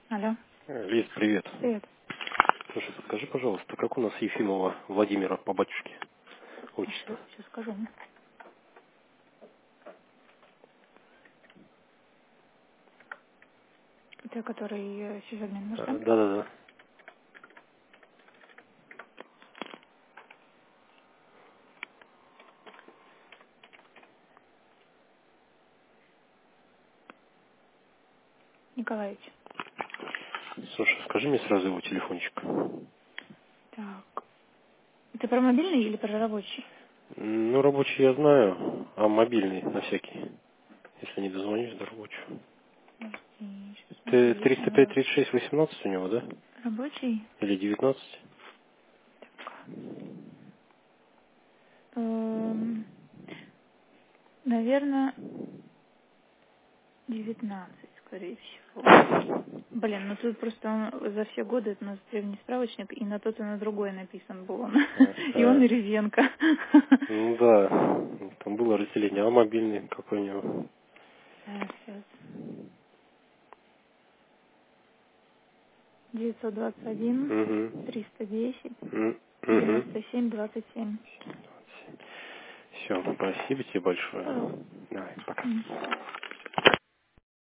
Алло. Лиз, привет. Привет. Слушай, подскажи, пожалуйста, как у нас Ефимова Владимира по батюшке отчество? Сейчас скажу. Это который сюжетный наш, да? Да-да-да. Николаевич. Слушай, скажи мне сразу его телефончик. Так. Это про мобильный или про рабочий? Ну, рабочий я знаю, а мобильный на всякий. Если не дозвонюсь до рабочего. Подожди, сейчас смотрю, Ты есть у него 305-36-18 у него, да? рабочий. Или 19? Эм, наверное, 19, скорее всего. Блин, ну тут просто он за все годы это у нас древний справочник, и на тот и на другой написан был он. И он и Ревенко. Ну да, там было разделение, а мобильный какой у него? Сейчас. 921 Угу. 310 Угу. 97 27. Все, спасибо тебе большое. Пожалуйста. Давай, пока. Мгм.